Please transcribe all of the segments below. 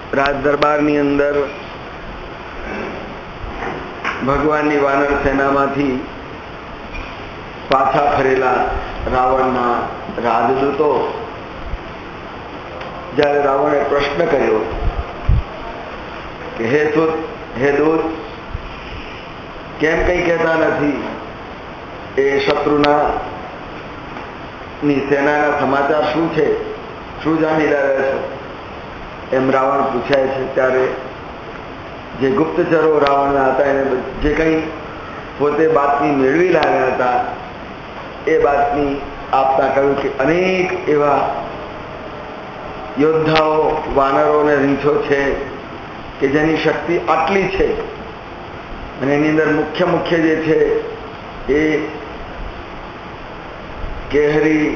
રાજ દરબારની અંદર ભગવાનની વાનર સેનામાંથી પાછા ફરેલા રાવણના રાજદૂતો જ્યારે રાવણે પ્રશ્ન કર્યો કે હે સુત, હે દૂત, કેમ કંઈ કહેતા નથી? એ શત્રુના ની સેનાના સમાચાર શું છે? શું જાણી રહ્યા છો? એમ રાવણ પૂછાય છે. ત્યારે જે ગુપ્તચરો રાવણના હતા એને જે કંઈ પોતે બાતમી મેળવી લાવ્યા હતા એ બાતમી આપતા કહ્યું કે અનેક એવા યોદ્ધાઓ વાનરોને રીંછો છે કે જેની શક્તિ આટલી છે, અને એની અંદર મુખ્ય જે છે એ કેહરી,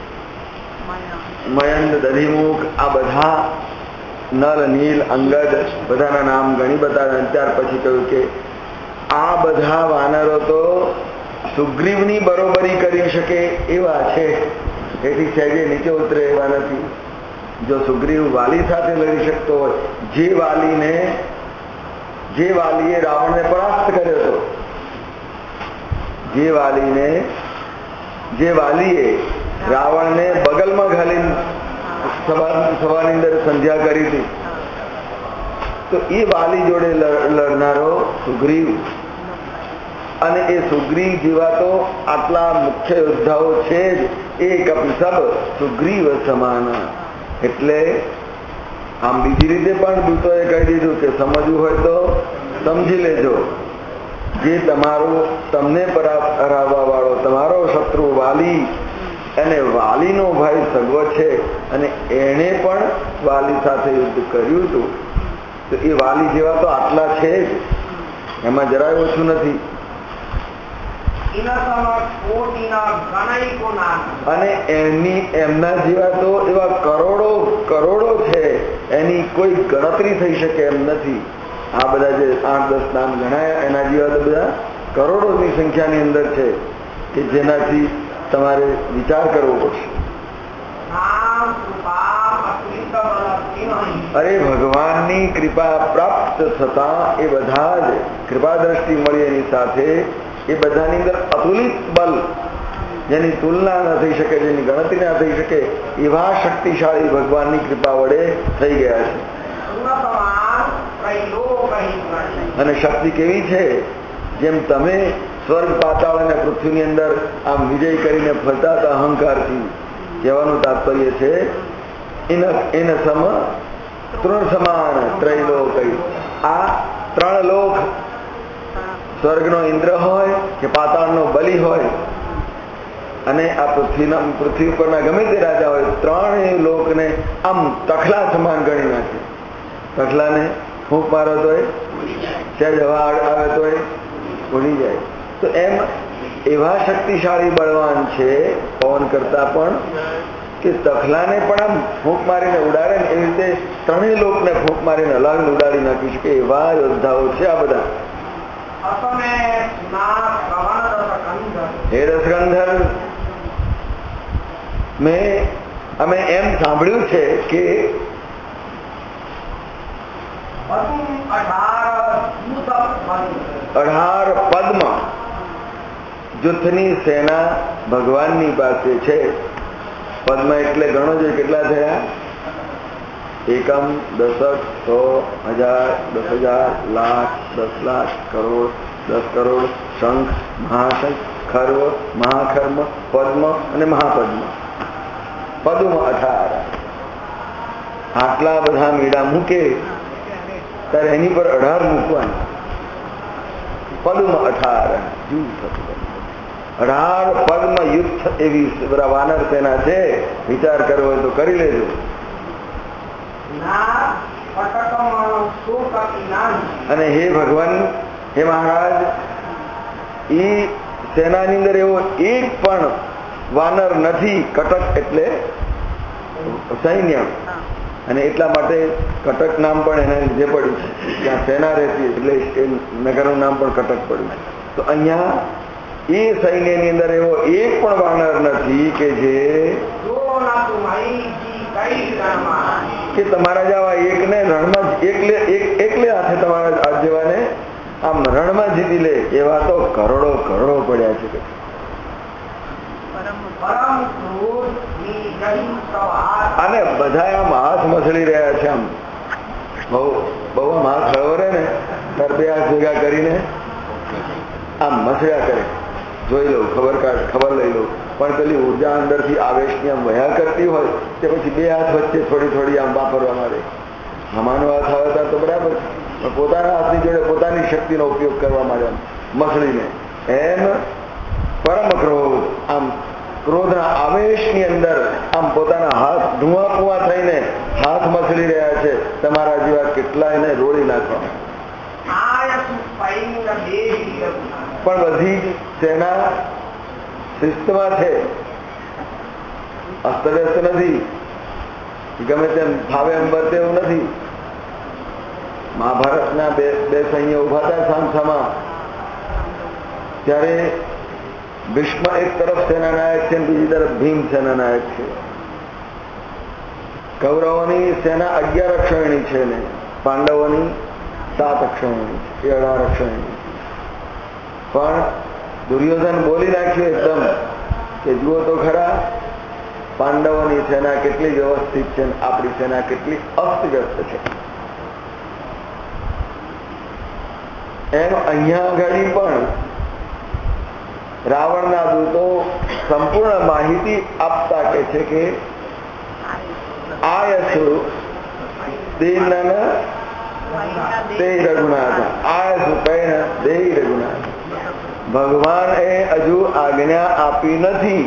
મયંદ, દધિમુખ, આ બધા નલ, નીલ, અંગદ બધાના નામ ગણી બતાવ્યા. ત્યાર પછી કહ્યું કે આ બધા વાનરો તો સુગ્રીવની બરોબરી કરી શકે એવા છે, એથી સહેજે નીચે ઉતરે એવા નથી. જો સુગ્રીવ વાલી સાથે લડી શકતો હોય, જે વાલીએ રાવણને પરાસ્ત કર્યો હતો, જે વાલીએ રાવણને બગલમાં ઘાલીને સભાની અંદર સંધ્યા કરી હતી, તો એ વાલી જોડે લડનારો સુગ્રીવ, અને એ સુગ્રીવ જેવા તો આટલા મુખ્ય યોદ્ધાઓ છે જ, એક અપી સબ સુગ્રીવ સમાન. એટલે આમ બીજી રીતે પણ દૂતોએ કહી દીધું કે સમજવું હોય તો સમજી લેજો, જે તમને હરાવવા વાળો તમારો શત્રુ વાલી, અને વાલીનો ભાઈ સગવો છે, અને એણે પણ વાલી સાથે યુદ્ધ કર્યું હતું, તો એ વાલી જેવા તો આટલા છે જ, એમાં જરાય ઓછું નથી. અને એમના જેવા તો એવા કરોડો છે, એની કોઈ ગણતરી થઈ શકે એમ નથી. આ બધા જે 8-10 નામ ગણાયા એના જેવા તો બધા કરોડોની સંખ્યાની અંદર છે કે જેનાથી તમારે વિચાર કરવો પડશે. અરે ભગવાનની કૃપા પ્રાપ્ત થતા એ બધા જ કૃપા દ્રષ્ટિ મળી એની સાથે એ બધાની અંદર અતુલિત બલ, જેની તુલના ન થઈ શકે, જેની ગણતરી ના થઈ શકે એવા શક્તિશાળી ભગવાનની કૃપા વડે થઈ ગયા છે. અને શક્તિ કેવી છે? જેમ તમે સ્વર્ગ, પાતાળ અને પૃથ્વીની અંદર આમ વિજય કરીને ફરતા હતા અહંકારથી, કહેવાનું તાત્પર્ય છે એને સમ તૃણ સમાન ત્રૈલોક. આ 3 લોક, સ્વર્ગનો ઇન્દ્ર હોય કે પાતાળનો બલિ હોય, અને આ પૃથ્વી ઉપરના ગમે તે રાજા હોય, 3 લોકને આમ તખલા સમાન ગણી નાખે. તખલાને ફૂંક મારો તો સહેજ હવા આવે તો ઉડી જાય. તો એમ એવા શક્તિશાળી બળવાન છે પવન કરતા પણ, કે તખલાને પણ આમ ફૂંક મારીને ઉડાડે ને એવી રીતે 3 લોકને ફૂંક મારીને અલગ ઉડાડી નાખી શકે એવા યોદ્ધાઓ છે આ બધા. હે રસગંધર, અમે એમ સાંભળ્યું છે કે 18 પદ્મ જૂથની સેના ભગવાનની પાસે છે. પદ્મ એટલે ગણો જોઈએ કેટલા થયા? એકમ, દશક, 100, 1000, 10,000, લાખ, 10 લાખ, કરોડ, 10 કરોડ, શંખ, મહાશંખ, ખર્વ, મહાખર્મ, પદ્મ અને મહાપદ્મ. પદ્મ 18. આટલા બધા મેળા મૂકે ત્યારે એની પર 18 મૂકવાના. પદ્મ 18 જૂથ, 18 પદ્મ યુદ્ધ એવી વાનર સેના છે. વિચાર કરવો હોય તો કરી લેજો. અને હે ભગવાન, હે મહારાજ, એ સેનાની અંદર એવો એક પણ વાનર નથી. કટક એટલે સૈન્ય, અને એટલા માટે કટક નામ પણ એને લીધે પડ્યું છે. ત્યાં સેના રહેતી એટલે એ નગરનું નામ પણ કટક પડ્યું છે. તો અહીંયા એ સૈન્યની અંદર એવો એક પણ વાનર નથી કે જે કે તમારા જેવા એકને રણમાં એકલે હાથે તમારા આ જેવાને આમ રણમાં જીતી લે એવા તો કરોડો કરોડો પડ્યા છે. અને બધા આમ હાથ મસળી રહ્યા છે. આમ બહુ આમ હાથ હળવરે ને તાર બે હાથ ભેગા કરીને આમ મસળ્યા કરે. જોઈ લો, ખબર લઈ લો. પણ પેલી ઉર્જા અંદરથી આવેશની આમ વહ્યા કરતી હોય તે પછી બે હાથ વચ્ચે થોડી થોડી આમ વાપરવા માંડે. હમાનો હાથ આવે તો બરાબર, પણ પોતાના હાથની જોડે પોતાની શક્તિનો ઉપયોગ કરવા માંડે મસળીને. એમ પરમ ક્રોધ, આમ ક્રોધના આવેશની અંદર આમ પોતાના હાથ ધુઆ પુઆ થઈને હાથ મસળી રહ્યા છે. તમારા જેવા કેટલાયને રોળી નાખવા. પણ બધી જ સેના શિસ્તમાં છે, અસ્તવ્યસ્ત નથી, ગમે તેમ ફાવે એમ વર્તે એવું નથી. મહાભારતના બે સૈન્ય ઉભા હતા સામસામા, ત્યારે ભીષ્મ એક તરફ સેનાનાયક છે, બીજી તરફ ભીમ સેનાનાયક છે. કૌરવોની સેના 11 અક્ષયણી છે ને પાંડવોની 7 અક્ષયણી છે, 18 અક્ષયણી. પણ દુર્યોધન બોલી નાખ્યું એકદમ કે જુઓ તો ખરા, પાંડવોની સેના કેટલી વ્યવસ્થિત છે, આપણી સેના કેટલી અસ્તવ્યસ્ત છે. એમ અહીંયા આગળ પણ રાવણના દૂતો સંપૂર્ણ માહિતી આપતા કે છે કે આયસુ દીનન તે રઘુનાથ, આયસુ કૈન દેહી રઘુનાથ. ભગવાન એ હજુ આજ્ઞા આપી નથી,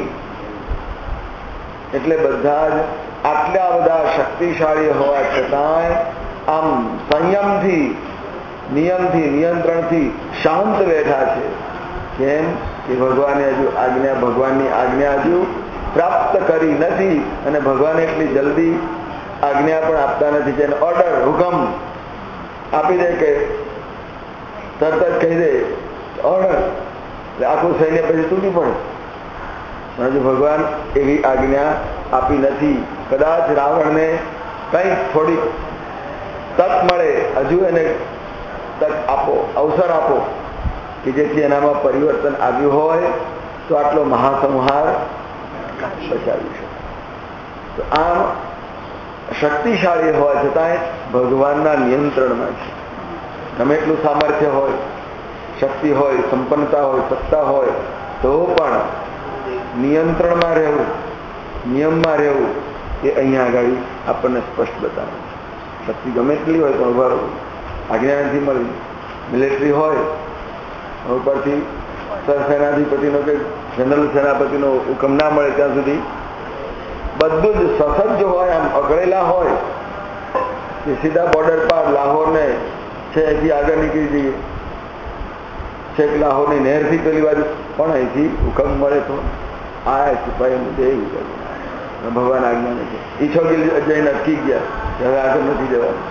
એટલે બધા જ આટલા બધા શક્તિશાળી હોવા છતાંય આમ સંયમથી, નિયમથી, નિયંત્રણથી શાંત બેઠા છે. કેમ કે ભગવાને હજુ ભગવાનની આજ્ઞા હજુ પ્રાપ્ત કરી નથી, અને ભગવાન એટલી જલ્દી આજ્ઞા પણ આપતા નથી. જેને ઓર્ડર, હુકમ આપી દે કે તરત જ કહી દે ઓર્ડર, આખું સૈન્ય પછી તૂટી પડે. પણ હજુ ભગવાન એવી આજ્ઞા આપી નથી. કદાચ રાવણને કંઈક થોડીક તક મળે, હજુ એને તક આપો, અવસર આપો કે જેથી એનામાં પરિવર્તન આવ્યું હોય તો આટલો મહાસંહાર બચાવી શકે. તો આમ શક્તિશાળી હોવા છતાંય ભગવાનના નિયંત્રણમાં છે. ગમે એટલું સામર્થ્ય હોય, શક્તિ હોય, સંપન્નતા હોય, સત્તા હોય, તો પણ નિયંત્રણમાં રહેવું, નિયમમાં રહેવું એ અહીંયા આગળ આપણને સ્પષ્ટ બતાવે છે. શક્તિ ગમે એટલી હોય પણ ઉભા રહેવું, આજ્ઞા નથી મળી. મિલિટરી હોય, ઉપરથી સરસેનાધિપતિનો કે જનરલ સેનાપતિનો હુકમ ના મળે ત્યાં સુધી બધું જ સસજ્જ હોય, આમ અકળેલા હોય કે સીધા બોર્ડર પર લાહોરને છે અહીંથી આગળ નીકળી જઈએ, છેક લાહોરની નહેરથી પેલી બાજુ, પણ અહીંથી હુકમ મળે તો આ સિપાહીને દેવું ભગવાન આજ્ઞા નથી. ઈચ્છોગીલ જઈને અટકી ગયા કે હવે આગળ નથી જવાનું.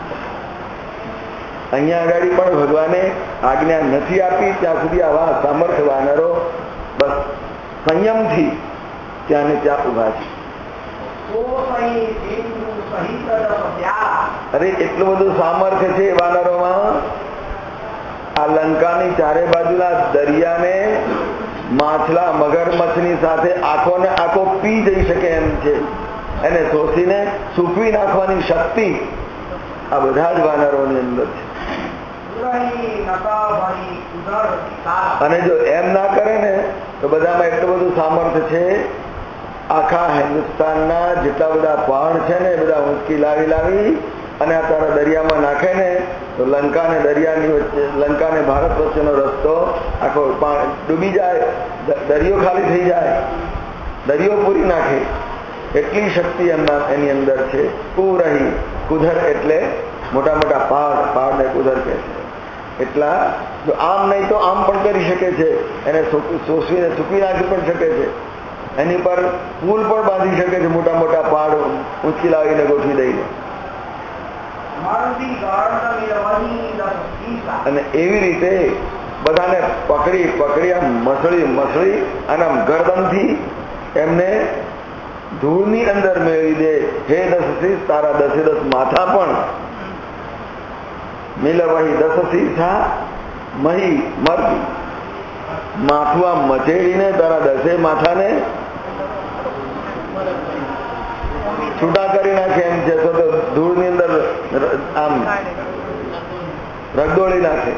અહીંયા આગળ પણ ભગવાને આજ્ઞા નથી આપી, ત્યાં સુધી આવા સામર્થ્ય વાનરો બસ સંયમથી ત્યાં ને ત્યાં ઉભા છે. અરે એટલું બધું સામર્થ્ય છે વાનરોમાં, આ લંકાની ચારે બાજુના દરિયાને માછલા મગરમચ્છની સાથે આંખો ને આંખો પી જઈ શકે એમ છે. એને શોષીને સૂકવી નાખવાની શક્તિ આ બધા જ વાનરોની અંદર છે. અને જો એમ ના કરે ને તો બધામાં એટલું બધું સામર્થ્ય છે, આખા હિન્દુસ્તાનના જેટલા બધા પહાડ છે ને એ બધા ઊંચકી લાવી અને આ તારા દરિયામાં નાખે ને તો લંકા ને દરિયાની વચ્ચે, લંકા ને ભારત વચ્ચેનો રસ્તો આખો ડૂબી જાય, દરિયો ખાલી થઈ જાય, દરિયો પૂરી નાખે એટલી શક્તિ એની અંદર છે. કુરહી, કુધર એટલે મોટા મોટા પહાડને કુધર કહે છે. એટલા જો આમ નહીં તો આમ પણ કરી શકે છે, એને શોષીને સૂકવી નાખી પણ શકે છે, એની પર પુલ પણ બાંધી શકે છે, મોટા મોટા પહાડ ઊંચકી લાવીને ગોઠવી દઈને. અને એવી રીતે બધાને પકડી આમ મસળી અને આમ ગરદનથી એમને ધૂળની અંદર મેળવી દે. હે દસ શીશ, તારા 10 માથા પણ મિલવહી 10 શીશા મહી મર્દ, માથું આમ મચેડીને તારા 10 માથાને છૂટા કરી નાખે એમ છે. તો ધૂળની અંદર આમ રગદોળી નાખે.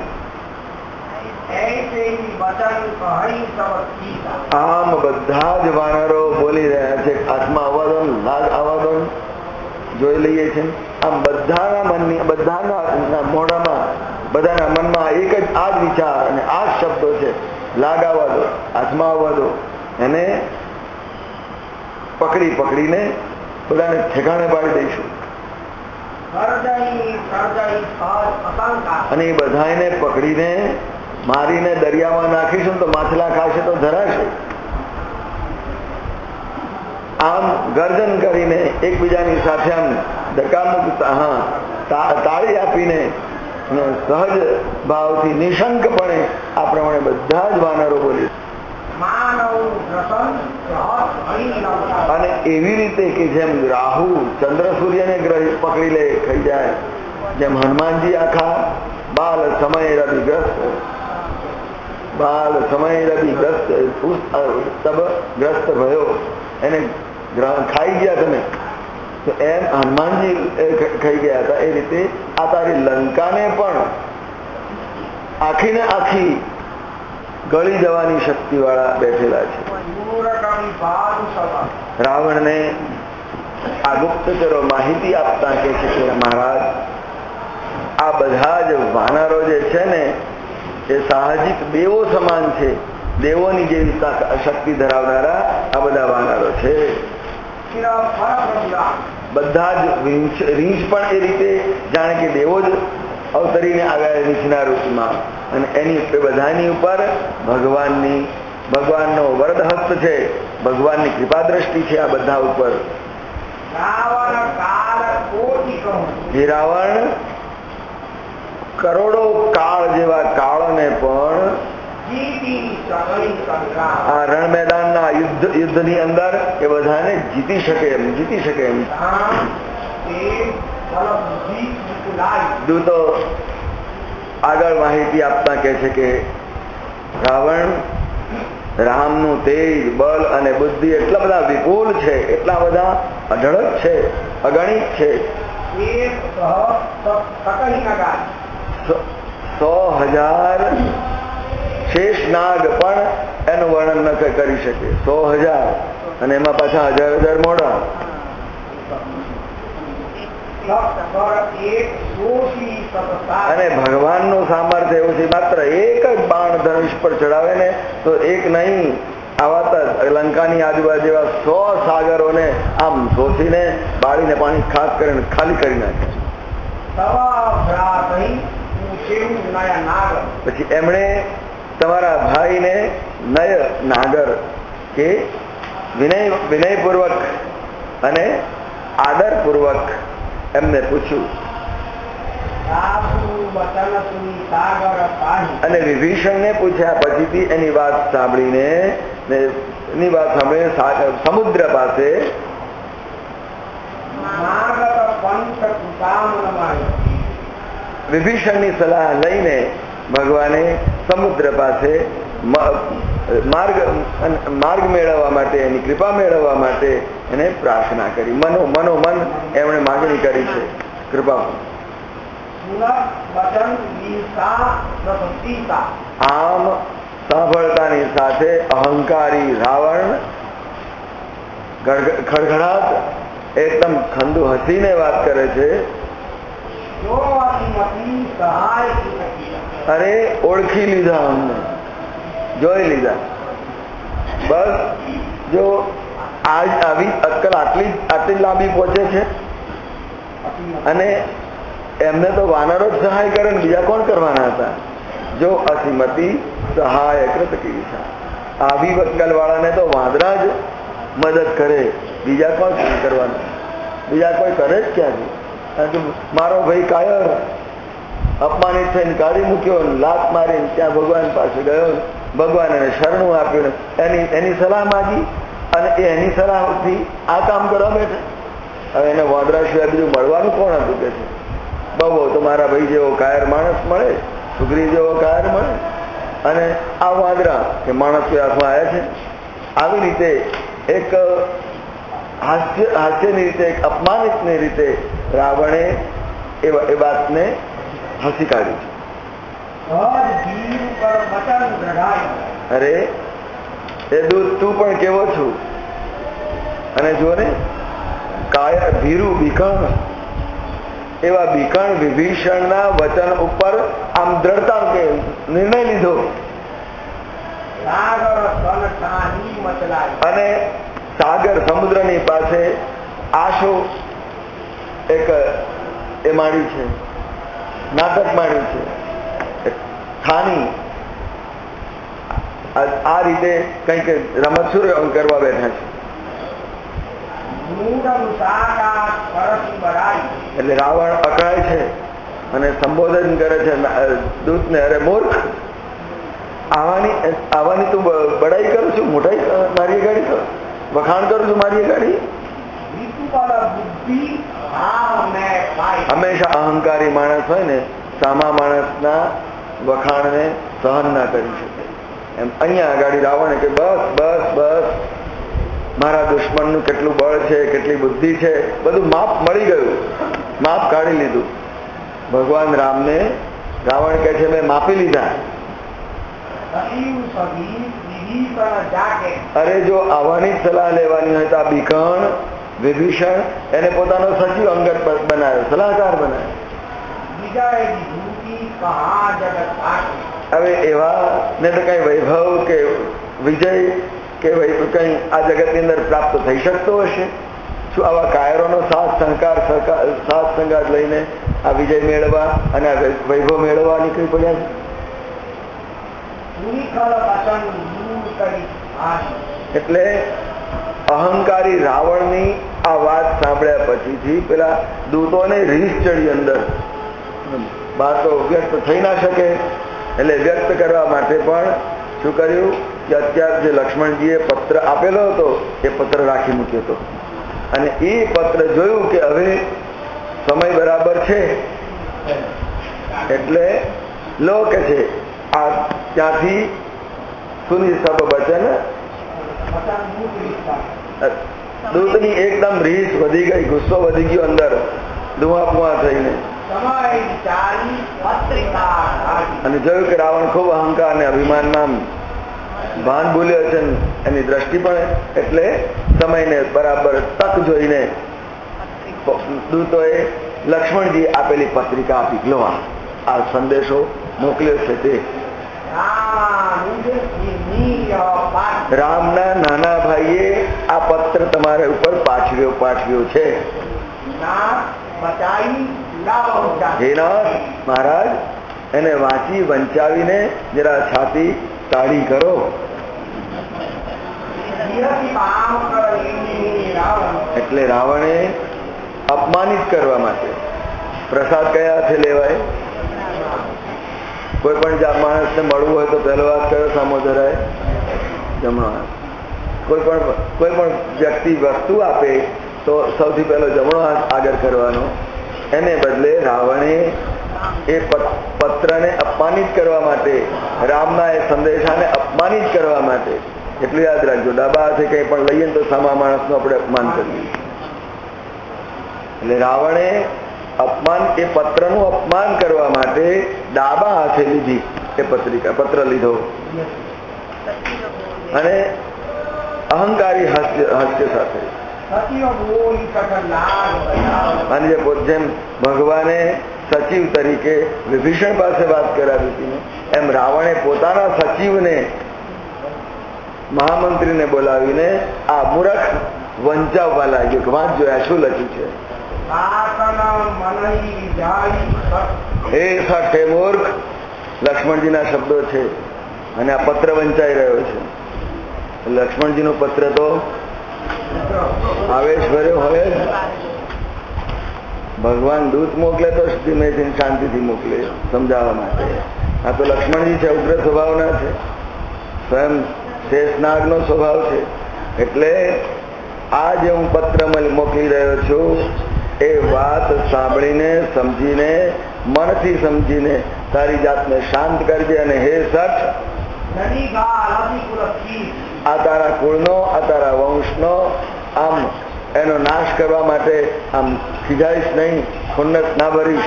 આમ બધા જ વાનરો બોલી રહ્યા છે. આત્મા આવવા દો, લાગ આવવા દો, જોઈ લઈએ છીએ. આમ બધાના મનની, બધાના મોઢામાં, બધાના મનમાં એક જ આ જ વિચાર અને આ જ શબ્દો છે. લાગ આવવા દો, આત્મા આવવા દો. એને પકડીને બધાને ઠેકાણે પાડી દઈશું. અને એ બધાને પકડીને મારીને દરિયામાં નાખીશું તો માછલા ખાશે તો ધરાશે. આમ ગર્જન કરીને એકબીજાની સાથે આમ ધક્કામુક્ત તાળી આપીને સહજ ભાવથી નિશંકપણે આ પ્રમાણે બધા જ વાનરો બોલી. અને એવી રીતે કે જેમ રાહુ ચંદ્ર સૂર્યને પકડી લે, ખાઈ જાય, જેમ હનુમાનજી આખા બાલ સમય રવિગ્રસ્ત ભયો એને ખાઈ ગયા તમે, તો એમ હનુમાનજી ખાઈ ગયા હતા. એ રીતે આ તારી લંકાને પણ આખી ને આખી ગળી જવાની શક્તિ વાળા બેઠેલા છે. રાવણને આ ગુપ્તચરો માહિતી આપતા કે છે કે મહારાજ, આ બધા જ વાનરો જે છે ને એ સાહજિક દેવો સમાન છે. દેવોની જેવી શક્તિ ધરાવનારા આ બધા વાનરો છે. બધા જ રીંછ પણ એ રીતે જાણે કે દેવો જ અવતરીને આવ્યા રીંછના રૂપમાં. અને એની બધાની ઉપર ભગવાનનો વરદહસ્ત છે, ભગવાનની કૃપા દ્રષ્ટિ છે આ બધા ઉપર. હે રાવણ, કરોડો કાળ જેવા કાળને પણ આ રણ મેદાનના યુદ્ધની અંદર એ બધાને જીતી શકે એમ. દૂતો આગળ માહિતી આપતા કહે છે કે રાવણ, રામનું તેજ, બળ અને બુદ્ધિ એટલા બધા વિપુલ છે, એટલા બધા અઢળક છે, અગણિત છે. 100,000 શેષ નાગ પણ એનું વર્ણન ન કરી શકે. 100,000 અને એમાં પાછા 1000 મોઢા. અને ભગવાનનું સામર્થ્ય એવું છે, માત્ર એક જ બાણ ધનુષ પર ચડાવે ને તો એક નહીં, આવા લંકાની આજુબાજુ એવા 100 સાગરોને આમ શોષીને બાળીને પાણી ખાલી કરી નાખે. પછી એમણે તમારા ભાઈને નય નાગર કે વિનયપૂર્વક અને આદરપૂર્વક એમને પૂછ્યું. અને વિભીષણને પૂછ્યા પછીથી એની વાત સાંભળીને સમુદ્ર પાસે વિભીષણની સલાહ લઈને ભગવાને સમુદ્ર પાસે માર્ગ મેળવવા માટે, એની કૃપા મેળવવા માટે એને પ્રાર્થના કરી. મનોમન એમણે માગણી કરી છે કૃપા. આમ સાંભળતાની સાથે અહંકારી રાવણ ખડખડાટ એકદમ ખંડુ હસીને વાત કરે છે. અરે ઓળખી લીધા, અમને જોઈ લીધા. બસ જો આવી અક્કલ આટલી લાંબી પહોંચે છે. અને એમને તો વાનરો જ સહાય કરે ને બીજા કોણ કરવાના હતા? જો અસીમતી સહાય કૃત કીર્ષા, આવી અક્કલ વાળાને તો વાંદરા જ મદદ કરે, બીજા કોણ કરવાના? બીજા કોઈ કરે જ ક્યાંથી? કારણ કે મારો ભાઈ કાયર અપમાનિત થઈને કાઢી મૂક્યો, લાત મારીને ત્યાં ભગવાન પાસે ગયો, ભગવાન એને શરણું આપ્યું, એની સલાહ માગી. અને એની સલાહથી આ કામ કરવા બેઠા. હવે એને વાંદરા સિવાય બીજું મળવાનું કોણ હતું કે છે? બહુ તો મારા ભાઈ જેવો કાયર માણસ મળે, સુગ્રી જેવો કાયર મળે, અને આ વાંદરા કે માણસ હાથમાં આવ્યા છે. આવી રીતે એક હાસ્યની રીતે, એક અપમાનિતની રીતે રાવણે એ વાતને હસી કાઢી છે. અરે એ દૂધ તું પણ કેવો છું. અને જો ને કાયર ભીરું બીકણ, એવા બીકણ વિભીષણના વચન ઉપર આમ દ્રઢતા કે નિર્ણય લીધો. અને સાગર સમુદ્રની પાસે આશો એક એ માંડ્યું છે, નાટક માંડ્યું છે, ખાની આ રીતે કંઈક રમતસુર કરવા બેઠા છે. એટલે રાવણ અકળાય છે અને સંબોધન કરે છે દૂતને, અરે મૂર્ખ, આવાની તું બડાઈ કરું છું, મોટાઈ મારી ગાડી કર, વખાણ કરું છું મારી ગાડી. હંમેશા અહંકારી માણસ હોય ને સામા માણસના વખાણને સહન ના કરી શકે. એમ અહીંયા આગળ રાવણે કે બસ બસ બસ, મારા દુશ્મનનું કેટલું બળ છે, કેટલી બુદ્ધિ છે, બધું માપ મળી ગયું, માપ કાઢી લીધું. ભગવાન રામને રાવણ કહે છે મેં માપી લીધા. અરે જો આવવાની સલાહ લેવાની હોય તો આ બીકણ વિભીષણ એને પોતાનો સચિવ અંગત બનાવ્યો, સલાહકાર બનાવ્યો. હવે એવા ને તો કઈ વૈભવ કે વિજય કે કઈ આ જગતની અંદર પ્રાપ્ત થઈ શકતો હશે? શું આવા કાયરોનો સાથ સંગાત લઈને આ વિજય મેળવવા અને આ વૈભવ મેળવવા નીકળી પડ્યા છે? એટલે અહંકારી રાવણની આ વાત સાંભળ્યા પછીથી પેલા દૂતોને રીસ ચડી અંદર. બહાર તો વ્યક્ત થઈ ના શકે, એટલે વ્યક્ત કરવા માટે પણ શું કર્યું કે અત્યારે જે લક્ષ્મણજીએ પત્ર આપેલો હતો એ પત્ર રાખી મૂક્યો હતો. અને એ પત્ર જોયું કે હવે સમય બરાબર છે, એટલે લો કે છે આ ત્યાંથી સુની સબ બચન, દૂતની એકદમ રીસ વધી ગઈ, ગુસ્સો વધી ગયો અંદર ધુઆ થઈને. અને જોયું કે રાવણ ખૂબ અહંકાર અને અભિમાનમાં ભાન ભૂલ્યો છે, એની દ્રષ્ટિ પણ, એટલે સમયને બરાબર તક જોઈને દૂતોએ લક્ષ્મણજી આપેલી પત્રિકા આપી, લો આ સંદેશો મોકલ્યો છે તે રામના નાના ભાઈએ આ પત્ર તમારા ઉપર પાઠવ્યો છે. મહારાજ એને વાંચી વંચાવીને જરા છાતી તાળી કરો. એટલે રાવણે અપમાનિત કરવા માટે પ્રસાદ કયા હાથે લેવાય? કોઈ પણ માણસને મળવું હોય તો પહેલો હાથ કયો સામો ધરાય? જમણો હાથ. કોઈ પણ વ્યક્તિ વસ્તુ આપે તો સૌથી પહેલો જમણો હાથ આગળ કરવાનો. એને બદલે રાવણે એ પત્રને અપમાનિત કરવા માટે, રામના એ સંદેશાને અપમાનિત કરવા માટે, એટલું યાદ રાખજો, ડાબા હાથે કંઈ પણ લઈએ તો સામા માણસનું આપણે અપમાન કરીએ. એટલે રાવણે એ પત્રનું અપમાન કરવા માટે ડાબા હાથે લીધી એ પત્ર લીધો. અને અહંકારી હાસ્ય સાથે, અને જેમ ભગવાને સચિવ તરીકે વિભીષણ પાસે વાત કરાવી હતી, એમ રાવણે પોતાના સચિવને, મહામંત્રીને બોલાવીને આ મૂર્ખ વંચાવવા લાગ્યો કે વાંચ જોયા શું લખ્યું છે. હે સઠ, હે મૂર્ખ, લક્ષ્મણજીના શબ્દો છે અને આ પત્ર વંચાઈ રહ્યો છે. લક્ષ્મણજીનો પત્ર તો આવેશ ભર્યો હોય. ભગવાન દૂત મોકલે તો ધીમેથી શાંતિથી મોકલે સમજાવવા માટે. આ તો લક્ષ્મણજી છે, ઉગ્ર સ્વભાવના છે, સ્વયં શેષનાગનો સ્વભાવ છે, એટલે આ જે હું પત્ર મોકલી રહ્યો છું એ વાત સાંભળીને સમજીને મનથી સમજીને તારી જાતને શાંત કરજે. અને હે સઠ, આ તારા કુળનો, આ તારા વંશનો આમ એનો નાશ કરવા માટે આમ ખીજાઈશ નહીં, ખુન્નસ ના ભરીશ.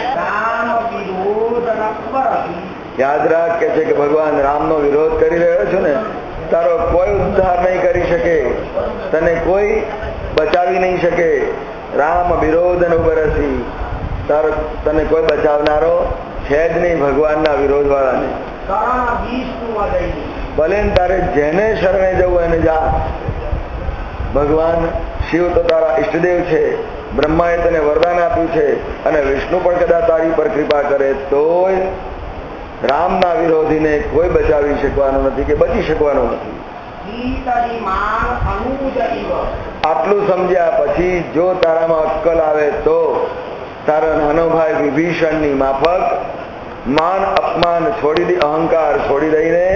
યાદ રાખ કે છે કે ભગવાન રામનો વિરોધ કરી રહ્યો છો ને, તારો કોઈ ઉદ્ધાર નહીં કરી શકે, તને કોઈ બચાવી નહીં શકે. રામ વિરોધ અનુબરસી, તારો તને કોઈ બચાવનારો છે જ નહીં ભગવાનના વિરોધ વાળાને. ભલે તારે જેને શરણે જવું એને જા. ભગવાન શિવ તો તારા ઈષ્ટદેવ છે, બ્રહ્માએ તને વરદાન આપ્યું છે, અને વિષ્ણુ પણ કદાચ તારી પર કૃપા કરે તોય રામના વિરોધીને કોઈ બચાવી શકવાનું નથી કે બચી શકવાનું નથી. આટલું સમજ્યા પછી જો તારામાં અક્કલ આવે તો તારો નાનો ભાઈ વિભીષણની માફક માન અપમાન છોડી દે, અહંકાર છોડી દઈને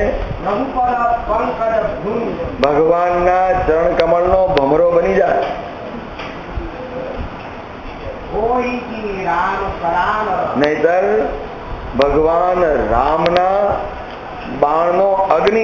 ભગવાનના ચરણ કમળનો ભમરો બની જાય. નહીતર ભગવાન રામના બાણનો અગ્નિ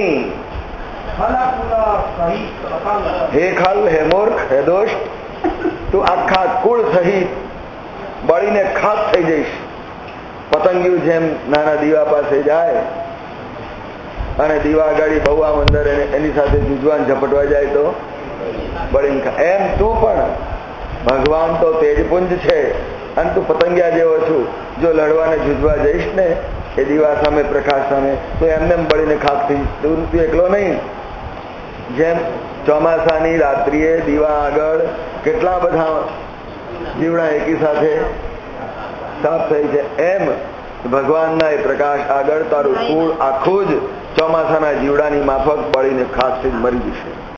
હે ખલ, હે મૂર્ખ, હે દોષ, તું આખા કુળ સહિત બળીને ખાક થઈ જઈશ. પતંગિયું જેમ નાના દીવા પાસે જાય અને દીવા ગાડી બહુ આમ અંદર એની સાથે જુજવાન ઝપટવા જાય તો બળીને ખા, એમ તું પણ ભગવાન તો તેજપુંજ છે અને તું પતંગિયા જેવો છું. જો લડવાને જુજવા જઈશ ને એ દીવા સામે, પ્રકાશ સામે, તો એમને બળીને ખાક થઈ. તું એકલો નહીં, જેમ ચોમાસાની રાત્રિએ દીવા આગળ કેટલા બધા જીવડા એકી સાથે સાફ થઈ છે, એમ ભગવાનના એ પ્રકાશ આગળ તારું કુળ આખું જ ચોમાસાના જીવડાની માફક બળીને ખાક થઈ મરી જશે.